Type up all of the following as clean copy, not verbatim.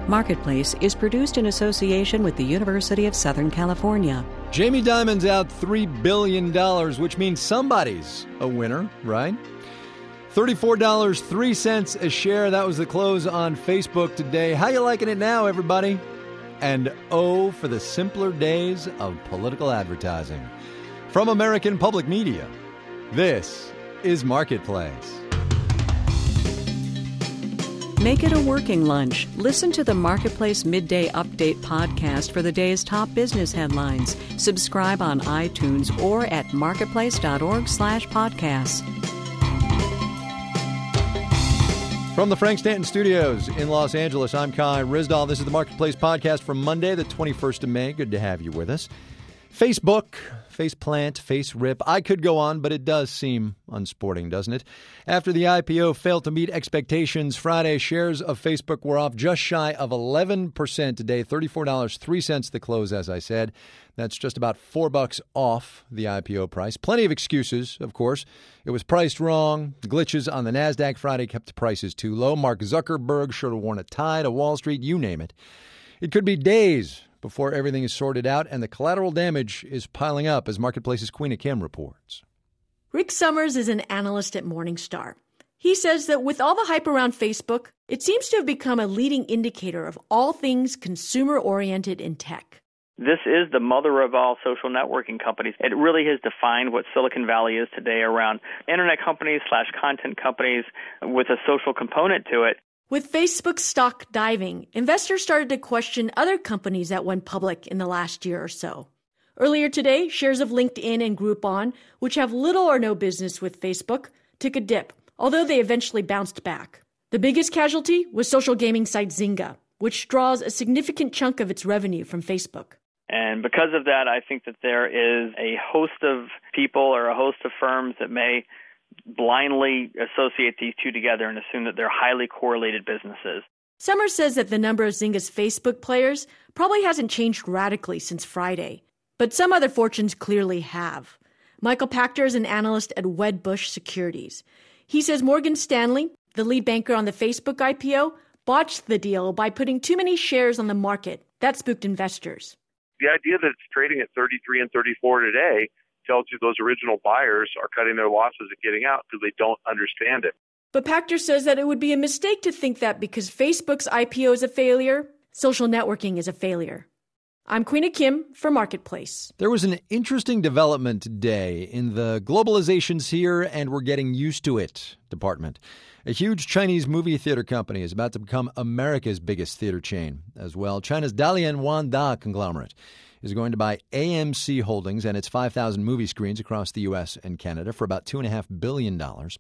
Marketplace is produced in association with the University of Southern California. Jamie Dimon's out $3 billion, which means somebody's a winner, right? $34.03 a share. That was the close on Facebook today. How you liking it now, everybody? And oh, for the simpler days of political advertising. From American Public Media, this is Marketplace. Make it a working lunch. Listen to the Marketplace Midday Update podcast for the day's top business headlines. Subscribe on iTunes or at marketplace.org/podcasts. From the Frank Stanton Studios in Los Angeles, I'm Kai Ryssdal. This is the Marketplace podcast for Monday, the 21st of May. Good to have you with us. Facebook, faceplant, face rip. I could go on, but it does seem unsporting, doesn't it? After the IPO failed to meet expectations Friday, shares of Facebook were off just shy of 11% today, $34.03 the close, as I said. That's just about $4 off the IPO price. Plenty of excuses, of course. It was priced wrong. Glitches on the NASDAQ Friday kept the prices too low. Mark Zuckerberg should have worn a tie to Wall Street, you name it. It could be days before everything is sorted out, and the collateral damage is piling up, as Marketplace's Queena Kim reports. Rick Summers is an analyst at Morningstar. He says that with all the hype around Facebook, it seems to have become a leading indicator of all things consumer-oriented in tech. This is the mother of all social networking companies. It really has defined what Silicon Valley is today around internet companies / content companies with a social component to it. With Facebook stock diving, investors started to question other companies that went public in the last year or so. Earlier today, shares of LinkedIn and Groupon, which have little or no business with Facebook, took a dip, although they eventually bounced back. The biggest casualty was social gaming site Zynga, which draws a significant chunk of its revenue from Facebook. And because of that, I think that there is a host of people or a host of firms that may blindly associate these two together and assume that they're highly correlated businesses. Summers says that the number of Zynga's Facebook players probably hasn't changed radically since Friday, but some other fortunes clearly have. Michael Pachter is an analyst at Wedbush Securities. He says Morgan Stanley, the lead banker on the Facebook IPO, botched the deal by putting too many shares on the market. That spooked investors. The idea that it's trading at 33 and 34 today tells you those original buyers are cutting their losses and getting out because they don't understand it. But Pachter says that it would be a mistake to think that because Facebook's IPO is a failure, social networking is a failure. I'm Queena Kim for Marketplace. There was an interesting development today in the globalization's here and we're getting used to it department. A huge Chinese movie theater company is about to become America's biggest theater chain as well. China's Dalian Wanda conglomerate is going to buy AMC Holdings and its 5,000 movie screens across the U.S. and Canada for about $2.5 billion.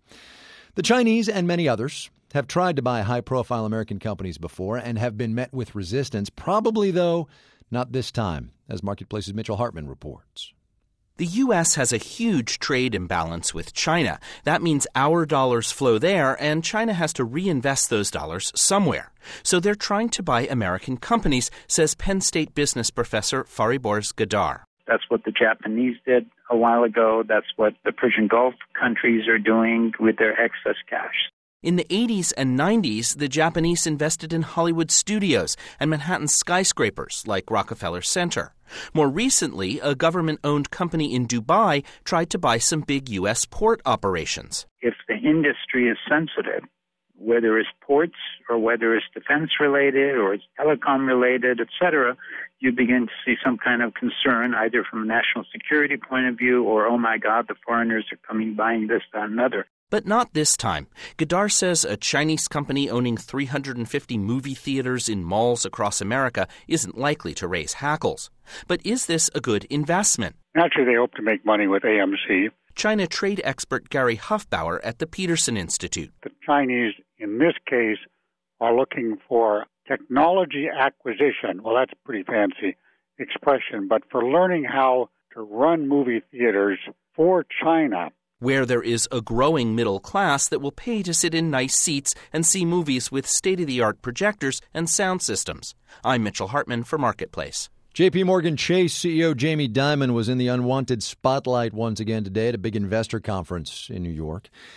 The Chinese and many others have tried to buy high-profile American companies before and have been met with resistance, probably, though, not this time, as Marketplace's Mitchell Hartman reports. The U.S. has a huge trade imbalance with China. That means our dollars flow there, and China has to reinvest those dollars somewhere. So they're trying to buy American companies, says Penn State business professor Fariborz Gadar. That's what the Japanese did a while ago. That's what the Persian Gulf countries are doing with their excess cash. In the 80s and 90s, the Japanese invested in Hollywood studios and Manhattan skyscrapers like Rockefeller Center. More recently, a government-owned company in Dubai tried to buy some big U.S. port operations. If the industry is sensitive, whether it's ports or whether it's defense-related or it's telecom-related, etc., you begin to see some kind of concern, either from a national security point of view or, oh my God, the foreigners are coming buying this, that, and another. But not this time. Gadar says a Chinese company owning 350 movie theaters in malls across America isn't likely to raise hackles. But is this a good investment? Naturally, they hope to make money with AMC. China trade expert Gary Huffbauer at the Peterson Institute. The Chinese, in this case, are looking for technology acquisition. Well, that's a pretty fancy expression, but for learning how to run movie theaters for China, where there is a growing middle class that will pay to sit in nice seats and see movies with state-of-the-art projectors and sound systems. I'm Mitchell Hartman for Marketplace. J.P. Morgan Chase CEO Jamie Dimon was in the unwanted spotlight once again today at a big investor conference in New York.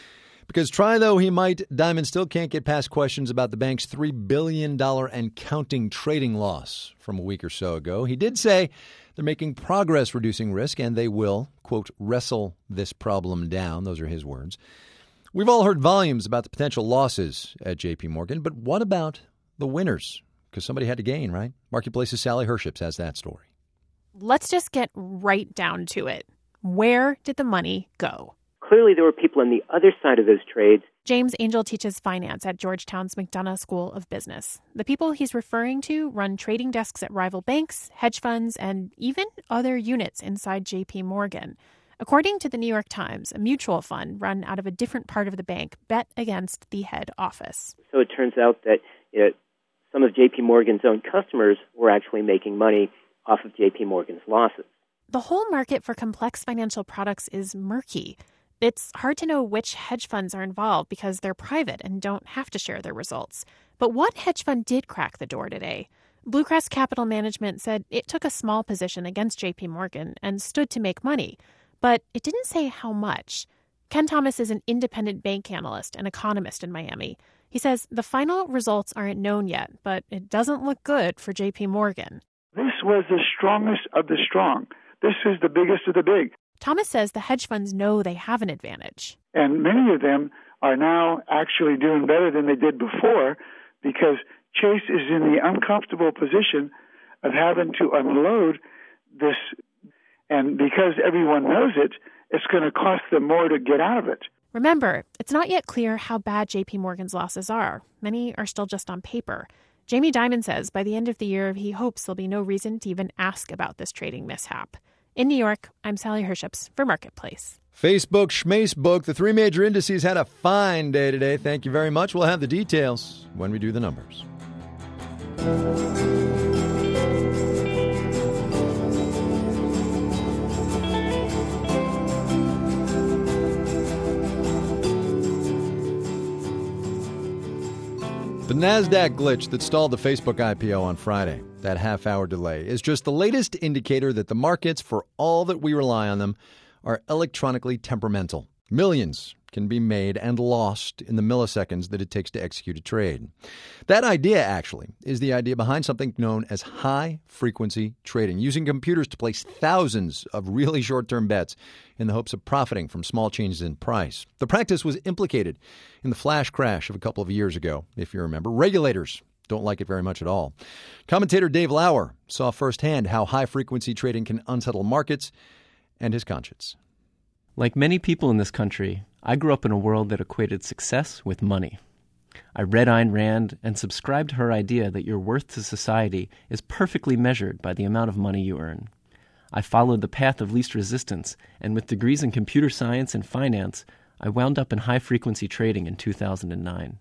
Because try though he might, Dimon still can't get past questions about the bank's $3 billion and counting trading loss from a week or so ago. He did say they're making progress reducing risk, and they will, quote, wrestle this problem down. Those are his words. We've all heard volumes about the potential losses at J.P. Morgan, but what about the winners? Because somebody had to gain, right? Marketplace's Sally Herships has that story. Let's just get right down to it. Where did the money go? Clearly, there were people on the other side of those trades. James Angel teaches finance at Georgetown's McDonough School of Business. The people he's referring to run trading desks at rival banks, hedge funds, and even other units inside J.P. Morgan. According to the New York Times, a mutual fund run out of a different part of the bank bet against the head office. So it turns out that some of J.P. Morgan's own customers were actually making money off of J.P. Morgan's losses. The whole market for complex financial products is murky. It's hard to know which hedge funds are involved because they're private and don't have to share their results. But one hedge fund did crack the door today. Bluecrest Capital Management said it took a small position against J.P. Morgan and stood to make money, but it didn't say how much. Ken Thomas is an independent bank analyst and economist in Miami. He says the final results aren't known yet, but it doesn't look good for J.P. Morgan. This was the strongest of the strong. This is the biggest of the big. Thomas says the hedge funds know they have an advantage. And many of them are now actually doing better than they did before because Chase is in the uncomfortable position of having to unload this. And because everyone knows it, it's going to cost them more to get out of it. Remember, it's not yet clear how bad J.P. Morgan's losses are. Many are still just on paper. Jamie Dimon says by the end of the year, he hopes there'll be no reason to even ask about this trading mishap. In New York, I'm Sally Herships for Marketplace. Facebook, Schmacebook, the three major indices had a fine day today. Thank you very much. We'll have the details when we do the numbers. The NASDAQ glitch that stalled the Facebook IPO on Friday, that half-hour delay, is just the latest indicator that the markets, for all that we rely on them, are electronically temperamental. Millions can be made and lost in the milliseconds that it takes to execute a trade. That idea, actually, is the idea behind something known as high-frequency trading, using computers to place thousands of really short-term bets in the hopes of profiting from small changes in price. The practice was implicated in the flash crash of a couple of years ago, if you remember. Regulators don't like it very much at all. Commentator Dave Lauer saw firsthand how high-frequency trading can unsettle markets and his conscience. Like many people in this country, I grew up in a world that equated success with money. I read Ayn Rand and subscribed to her idea that your worth to society is perfectly measured by the amount of money you earn. I followed the path of least resistance, and with degrees in computer science and finance, I wound up in high-frequency trading in 2009.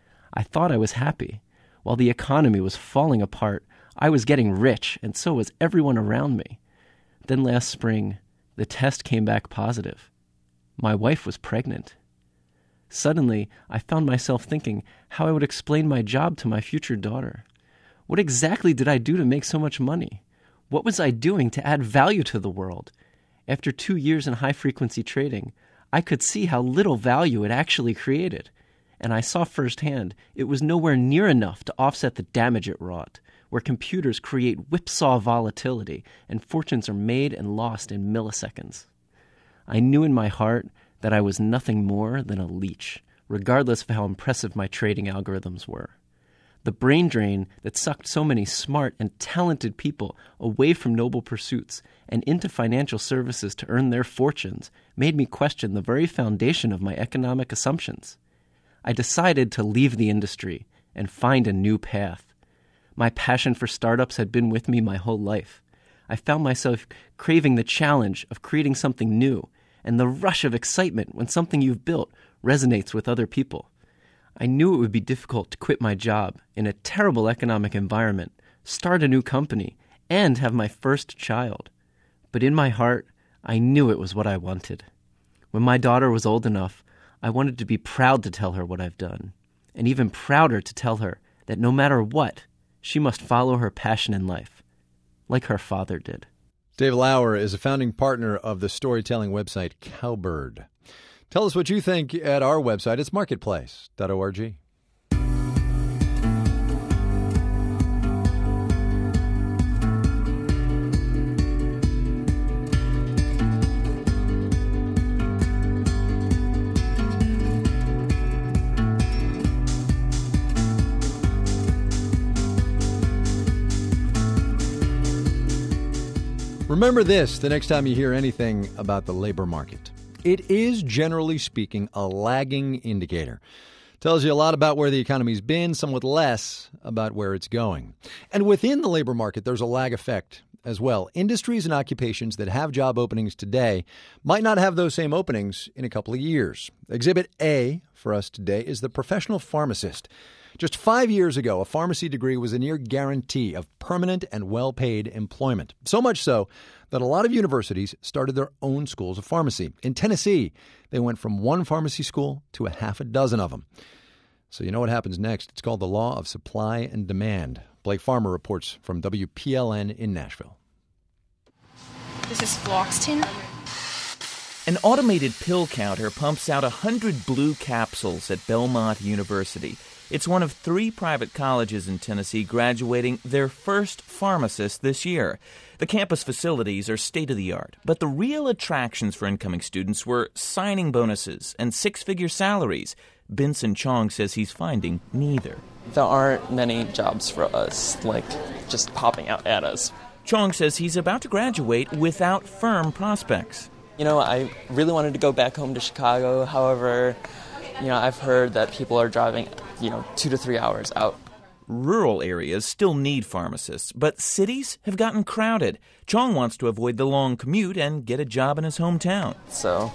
I thought I was happy. While the economy was falling apart, I was getting rich, and so was everyone around me. Then last spring, the test came back positive. My wife was pregnant. Suddenly, I found myself thinking how I would explain my job to my future daughter. What exactly did I do to make so much money? What was I doing to add value to the world? After 2 years in high-frequency trading, I could see how little value it actually created. And I saw firsthand it was nowhere near enough to offset the damage it wrought, where computers create whipsaw volatility and fortunes are made and lost in milliseconds. I knew in my heart that I was nothing more than a leech, regardless of how impressive my trading algorithms were. The brain drain that sucked so many smart and talented people away from noble pursuits and into financial services to earn their fortunes made me question the very foundation of my economic assumptions. I decided to leave the industry and find a new path. My passion for startups had been with me my whole life. I found myself craving the challenge of creating something new and the rush of excitement when something you've built resonates with other people. I knew it would be difficult to quit my job in a terrible economic environment, start a new company, and have my first child. But in my heart, I knew it was what I wanted. When my daughter was old enough, I wanted to be proud to tell her what I've done, and even prouder to tell her that no matter what, she must follow her passion in life, like her father did. Dave Lauer is a founding partner of the storytelling website Cowbird. Tell us what you think at our website. It's marketplace.org. Remember this the next time you hear anything about the labor market. It is, generally speaking, a lagging indicator. Tells you a lot about where the economy's been, somewhat less about where it's going. And within the labor market, there's a lag effect as well. Industries and occupations that have job openings today might not have those same openings in a couple of years. Exhibit A for us today is the professional pharmacist. Just 5 years ago, a pharmacy degree was a near guarantee of permanent and well-paid employment. So much so that a lot of universities started their own schools of pharmacy. In Tennessee, they went from one pharmacy school to a half a dozen of them. So you know what happens next. It's called the law of supply and demand. Blake Farmer reports from WPLN in Nashville. This is Fluoxetine. An automated pill counter pumps out 100 blue capsules at Belmont University. It's one of 3 private colleges in Tennessee graduating their first pharmacists this year. The campus facilities are state-of-the-art, but the real attractions for incoming students were signing bonuses and 6-figure salaries. Benson Chong says he's finding neither. There aren't many jobs for us, just popping out at us. Chong says he's about to graduate without firm prospects. I really wanted to go back home to Chicago. However, I've heard that people are driving 2 to 3 hours out. Rural areas still need pharmacists, but cities have gotten crowded. Chong wants to avoid the long commute and get a job in his hometown. So,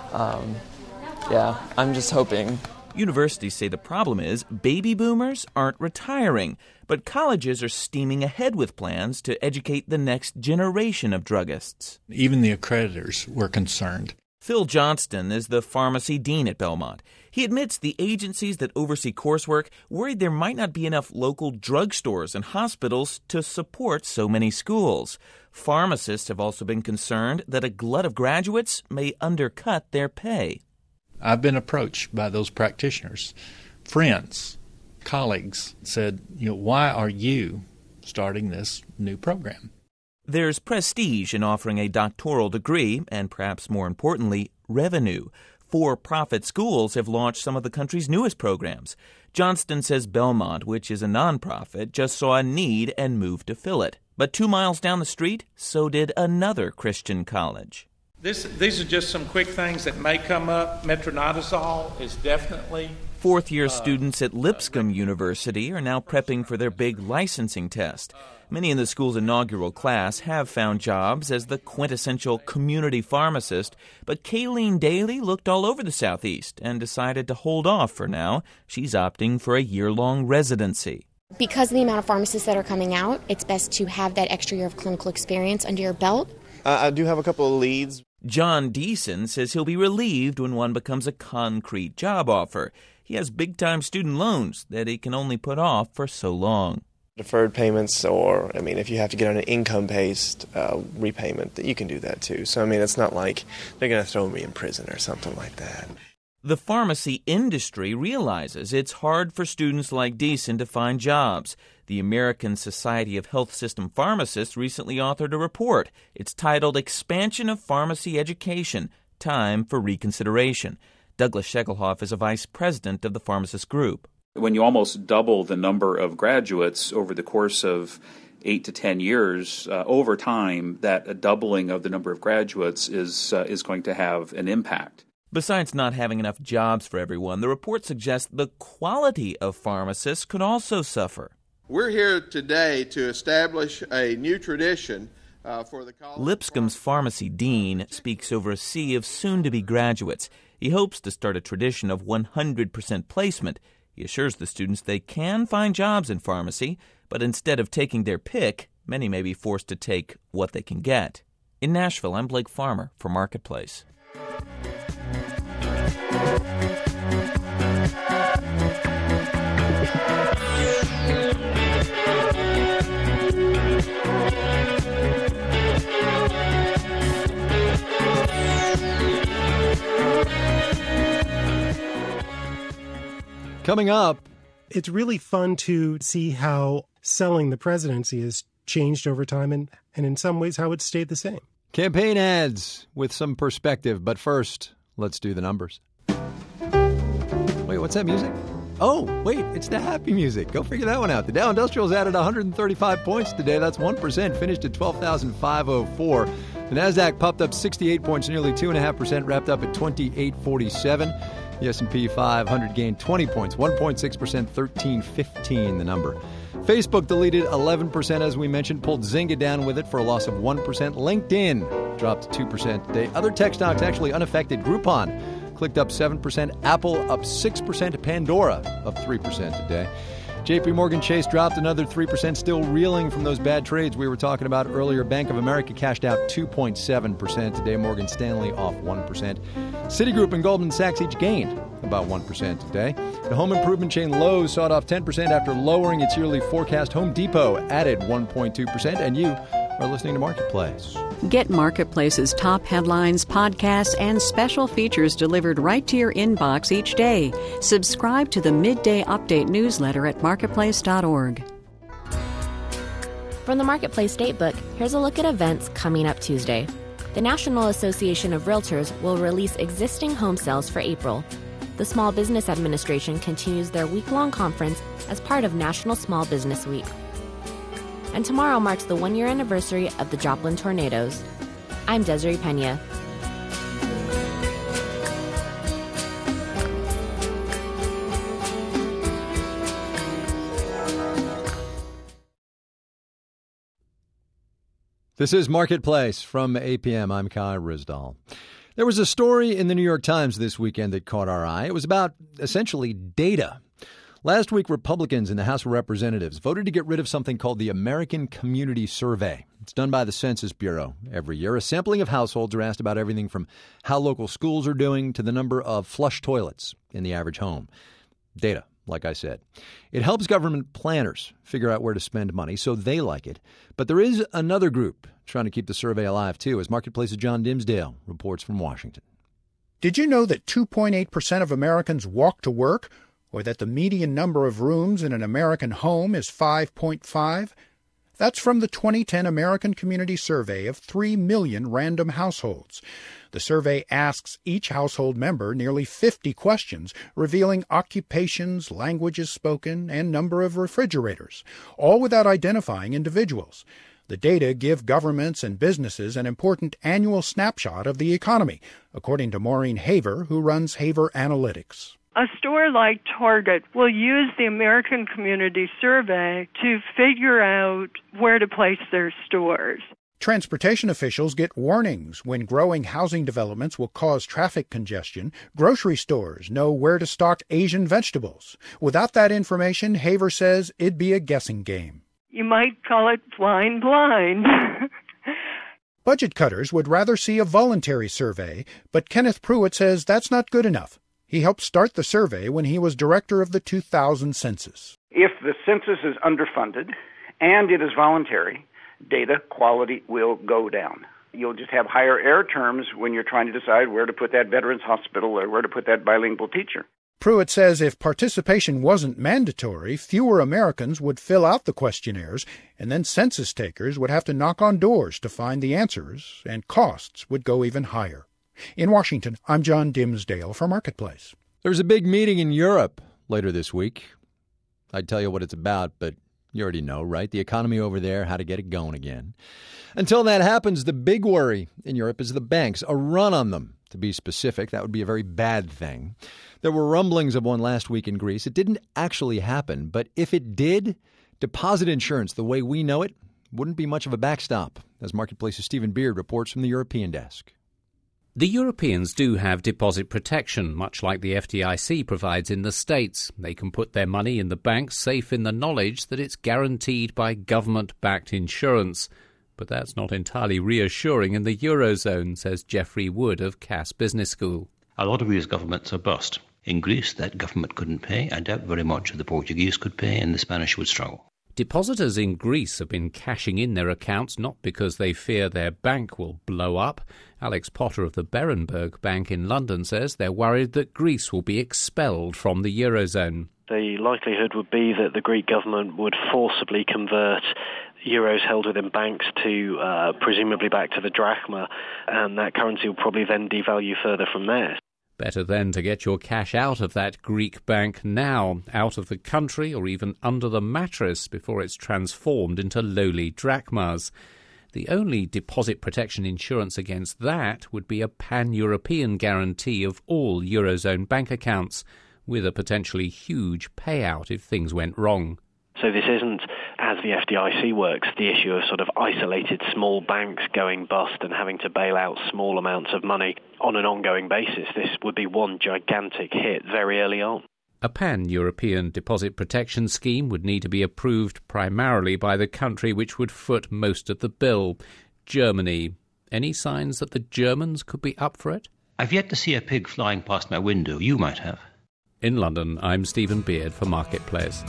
I'm just hoping. Universities say the problem is baby boomers aren't retiring, but colleges are steaming ahead with plans to educate the next generation of druggists. Even the accreditors were concerned. Phil Johnston is the pharmacy dean at Belmont. He admits the agencies that oversee coursework worried there might not be enough local drugstores and hospitals to support so many schools. Pharmacists have also been concerned that a glut of graduates may undercut their pay. I've been approached by those practitioners. Friends, colleagues said, why are you starting this new program? There's prestige in offering a doctoral degree, and perhaps more importantly, revenue. For-profit schools have launched some of the country's newest programs. Johnston says Belmont, which is a nonprofit, just saw a need and moved to fill it. But 2 miles down the street, so did another Christian college. These are just some quick things that may come up. Metronidazole is definitely... Fourth-year students at Lipscomb University are now prepping for their big licensing test. Many in the school's inaugural class have found jobs as the quintessential community pharmacist, but Kayleen Daly looked all over the Southeast and decided to hold off for now. She's opting for a year-long residency. Because of the amount of pharmacists that are coming out, it's best to have that extra year of clinical experience under your belt. I do have a couple of leads. John Deason says he'll be relieved when one becomes a concrete job offer. He has big-time student loans that he can only put off for so long. Deferred payments, or, if you have to get on an income-based repayment, you can do that too. So, it's not like they're going to throw me in prison or something like that. The pharmacy industry realizes it's hard for students like Deason to find jobs. The American Society of Health System Pharmacists recently authored a report. It's titled Expansion of Pharmacy Education, Time for Reconsideration. Douglas Shekelhoff is a vice president of the pharmacist group. When you almost double the number of graduates over the course of 8 to 10 years, over time, that a doubling of the number of graduates is going to have an impact. Besides not having enough jobs for everyone, the report suggests the quality of pharmacists could also suffer. We're here today to establish a new tradition for the college. Lipscomb's pharmacy dean speaks over a sea of soon-to-be graduates. He hopes to start a tradition of 100% placement. He assures the students they can find jobs in pharmacy, but instead of taking their pick, many may be forced to take what they can get. In Nashville, I'm Blake Farmer for Marketplace. Coming up, it's really fun to see how selling the presidency has changed over time and in some ways how it's stayed the same. Campaign ads with some perspective. But first, let's do the numbers. Wait, what's that music? Oh, wait, it's the happy music. Go figure that one out. The Dow Industrials added 135 points today. That's 1%, finished at 12,504. The NASDAQ popped up 68 points, nearly 2.5%, wrapped up at 2847. The S&P 500 gained 20 points, 1.6%, 1315 the number. Facebook deleted 11%, as we mentioned, pulled Zynga down with it for a loss of 1%. LinkedIn dropped 2% today. Other tech stocks actually unaffected. Groupon clicked up 7%, Apple up 6%, Pandora up 3% today. JP Morgan Chase dropped another 3%, still reeling from those bad trades we were talking about earlier. Bank of America cashed out 2.7% today. Morgan Stanley off 1%. Citigroup and Goldman Sachs each gained about 1% today. The home improvement chain Lowe's sawed off 10% after lowering its yearly forecast. Home Depot added 1.2%, and you are listening to Marketplace. Get Marketplace's top headlines, podcasts, and special features delivered right to your inbox each day. Subscribe to the Midday Update newsletter at marketplace.org. From the Marketplace Datebook, here's a look at events coming up Tuesday. The National Association of Realtors will release existing home sales for April. The Small Business Administration continues their week-long conference as part of National Small Business Week. And tomorrow marks the one-year anniversary of the Joplin tornadoes. I'm Desiree Pena. This is Marketplace from APM. I'm Kai Ryssdal. There was a story in the New York Times this weekend that caught our eye. It was about, essentially, data. Last week, Republicans in the House of Representatives voted to get rid of something called the American Community Survey. It's done by the Census Bureau every year. A sampling of households are asked about everything from how local schools are doing to the number of flush toilets in the average home. Data, like I said. It helps government planners figure out where to spend money, so they like it. But there is another group trying to keep the survey alive, too, as Marketplace's John Dimsdale reports from Washington. Did you know that 2.8% of Americans walk to work? Or that the median number of rooms in an American home is 5.5? That's from the 2010 American Community Survey of 3 million random households. The survey asks each household member nearly 50 questions, revealing occupations, languages spoken, and number of refrigerators, all without identifying individuals. The data give governments and businesses an important annual snapshot of the economy, according to Maureen Haver, who runs Haver Analytics. A store like Target will use the American Community Survey to figure out where to place their stores. Transportation officials get warnings when growing housing developments will cause traffic congestion. Grocery stores know where to stock Asian vegetables. Without that information, Haver says it'd be a guessing game. You might call it flying blind. Budget cutters would rather see a voluntary survey, but Kenneth Pruitt says that's not good enough. He helped start the survey when he was director of the 2000 census. If the census is underfunded and it is voluntary, data quality will go down. You'll just have higher error terms when you're trying to decide where to put that veterans hospital or where to put that bilingual teacher. Pruitt says if participation wasn't mandatory, fewer Americans would fill out the questionnaires, and then census takers would have to knock on doors to find the answers, and costs would go even higher. In Washington, I'm John Dimsdale for Marketplace. There's a big meeting in Europe later this week. I'd tell you what it's about, but you already know, right? The economy over there, how to get it going again. Until that happens, the big worry in Europe is the banks, a run on them, to be specific. That would be a very bad thing. There were rumblings of one last week in Greece. It didn't actually happen, but if it did, deposit insurance, the way we know it, wouldn't be much of a backstop, as Marketplace's Stephen Beard reports from the European desk. The Europeans do have deposit protection, much like the FDIC provides in the States. They can put their money in the bank safe in the knowledge that it's guaranteed by government-backed insurance. But that's not entirely reassuring in the Eurozone, says Geoffrey Wood of Cass Business School. A lot of these governments are bust. In Greece, that government couldn't pay. I doubt very much if the Portuguese could pay, and the Spanish would struggle. Depositors in Greece have been cashing in their accounts not because they fear their bank will blow up. Alex Potter of the Berenberg Bank in London says they're worried that Greece will be expelled from the Eurozone. The likelihood would be that the Greek government would forcibly convert euros held within banks to presumably back to the drachma, and that currency will probably then devalue further from there. Better then to get your cash out of that Greek bank now, out of the country or even under the mattress before it's transformed into lowly drachmas. The only deposit protection insurance against that would be a pan-European guarantee of all Eurozone bank accounts, with a potentially huge payout if things went wrong. So this isn't, as the FDIC works, the issue of sort of isolated small banks going bust and having to bail out small amounts of money on an ongoing basis. This would be one gigantic hit very early on. A pan-European deposit protection scheme would need to be approved primarily by the country which would foot most of the bill, Germany. Any signs that the Germans could be up for it? I've yet to see a pig flying past my window. You might have. In London, I'm Stephen Beard for Marketplace.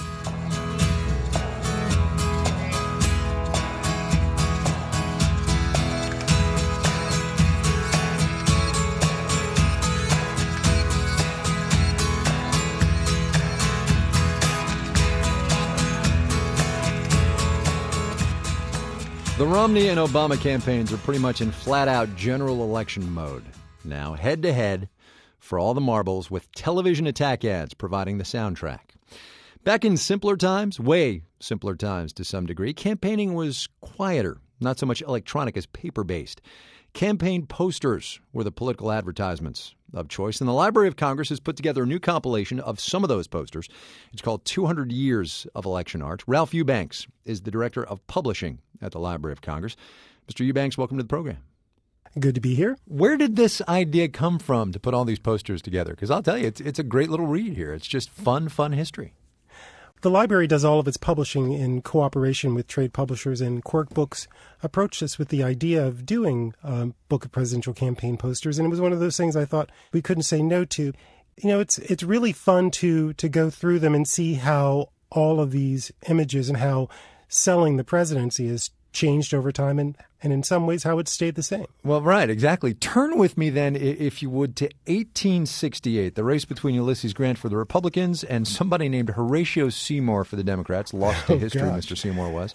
The Romney and Obama campaigns are pretty much in flat-out general election mode. Now, head-to-head for all the marbles with television attack ads providing the soundtrack. Back in simpler times, way simpler times to some degree, campaigning was quieter, not so much electronic as paper-based. Campaign posters were the political advertisements of choice, and the Library of Congress has put together a new compilation of some of those posters. It's called 200 Years of Election Art. Ralph Eubanks is the Director of Publishing at the Library of Congress. Mr. Eubanks, welcome to the program. Good to be here. Where did this idea come from to put all these posters together? Because I'll tell you, it's a great little read here. It's just fun history. The library does all of its publishing in cooperation with trade publishers, and Quirk Books approached us with the idea of doing a book of presidential campaign posters, and it was one of those things I thought we couldn't say no to. You know, it's really fun to go through them and see how all of these images and how selling the presidency has changed over time, and in some ways how it's stayed the same. Well, right, exactly. Turn with me then, if you would, to 1868, the race between Ulysses Grant for the Republicans and somebody named Horatio Seymour for the Democrats. Lost to history, gosh. Mr. Seymour was.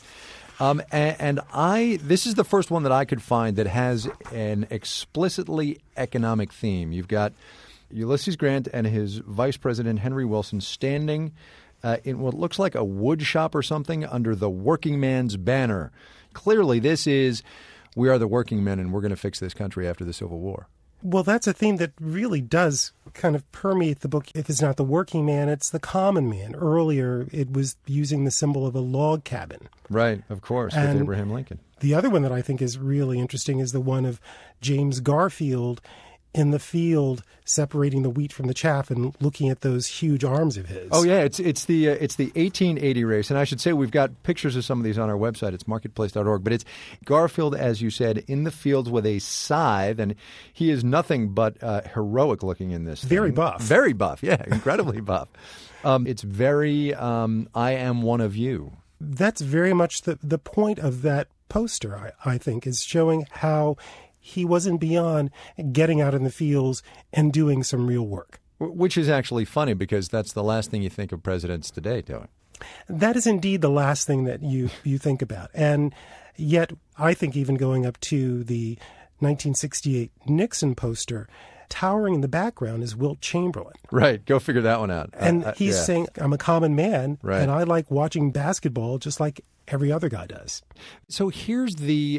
This is the first one that I could find that has an explicitly economic theme. You've got Ulysses Grant and his vice president, Henry Wilson, standing in what looks like a wood shop or something under the working man's banner. Clearly, this is, we are the working men and we're going to fix this country after the Civil War. Well, that's a theme that really does kind of permeate the book. If it's not the working man, it's the common man. Earlier, it was using the symbol of a log cabin. Right, of course, with Abraham Lincoln. The other one that I think is really interesting is the one of James Garfield in the field separating the wheat from the chaff and looking at those huge arms of his. Oh, yeah, it's the 1880 race. And I should say we've got pictures of some of these on our website. It's marketplace.org. But it's Garfield, as you said, in the fields with a scythe. And he is nothing but heroic looking in this. Very buff. Very buff, yeah, incredibly buff. It's very I am one of you. That's very much the point of that poster, I think, is showing how he wasn't beyond getting out in the fields and doing some real work. Which is actually funny because that's the last thing you think of presidents today doing. That is indeed the last thing that you think about. And yet, I think even going up to the 1968 Nixon poster, towering in the background is Wilt Chamberlain. Right. Go figure that one out. And he's saying, I'm a common man, right, and I like watching basketball just like every other guy does. So here's the...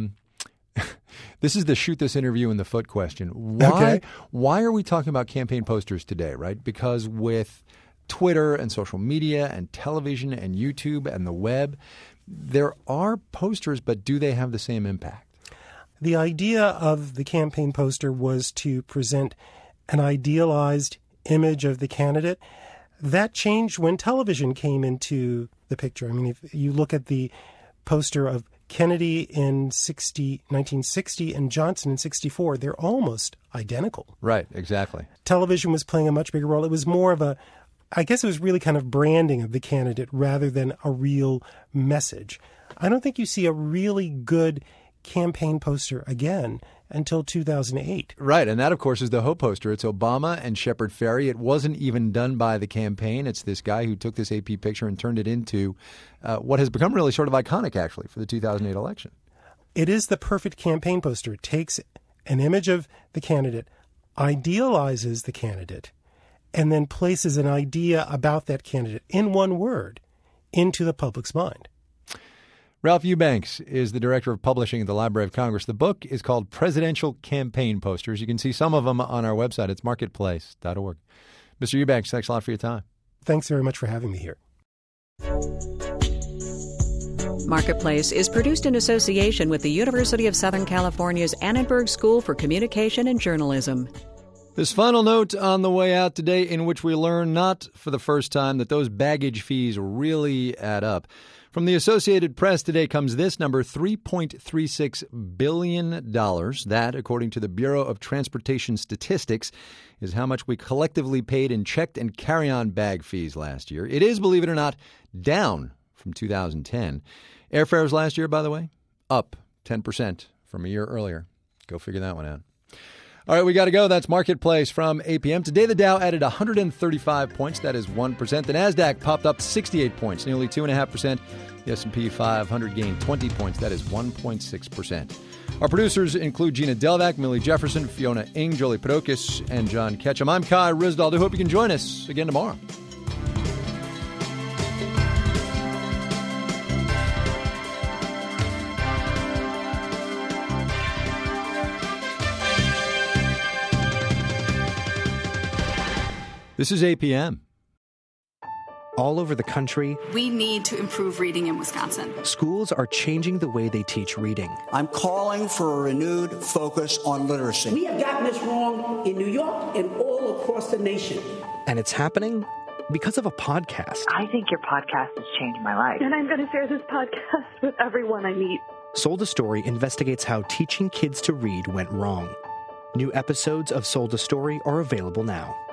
This is the shoot this interview in the foot question. Why are we talking about campaign posters today, right? Because with Twitter and social media and television and YouTube and the web, there are posters, but do they have the same impact? The idea of the campaign poster was to present an idealized image of the candidate. That changed when television came into the picture. I mean, if you look at the poster of Kennedy in 1960 and Johnson in 64, they're almost identical. Right, exactly. Television was playing a much bigger role. It was more of a I guess it was really kind of branding of the candidate rather than a real message. I don't think you see a really good campaign poster again until 2008. Right, and that, of course, is the Hope poster. It's Obama and Shepard Fairey. It wasn't even done by the campaign. It's this guy who took this AP picture and turned it into what has become really sort of iconic, actually, for the 2008 election. It is the perfect campaign poster. It takes an image of the candidate, idealizes the candidate, and then places an idea about that candidate in one word into the public's mind. Ralph Eubanks is the director of publishing at the Library of Congress. The book is called Presidential Campaign Posters. You can see some of them on our website. It's marketplace.org. Mr. Eubanks, thanks a lot for your time. Thanks very much for having me here. Marketplace is produced in association with the University of Southern California's Annenberg School for Communication and Journalism. This final note on the way out today, in which we learn, not for the first time, that those baggage fees really add up. From the Associated Press today comes this number, $3.36 billion. That, according to the Bureau of Transportation Statistics, is how much we collectively paid in checked and carry-on bag fees last year. It is, believe it or not, down from 2010. Airfares last year, by the way, up 10% from a year earlier. Go figure that one out. All right, we got to go. That's Marketplace from 8 p.m. Today, the Dow added 135 points. That is 1%. The NASDAQ popped up 68 points, nearly 2.5%. The S&P 500 gained 20 points. That is 1.6%. Our producers include Gina Delvac, Millie Jefferson, Fiona Ng, Jolie Podokis, and John Ketchum. I'm Kai Ryssdal. I hope you can join us again tomorrow. This is 8 p.m. All over the country, we need to improve reading in Wisconsin. Schools are changing the way they teach reading. I'm calling for a renewed focus on literacy. We have gotten this wrong in New York and all across the nation. And it's happening because of a podcast. I think your podcast has changed my life. And I'm going to share this podcast with everyone I meet. Sold a Story investigates how teaching kids to read went wrong. New episodes of Sold a Story are available now.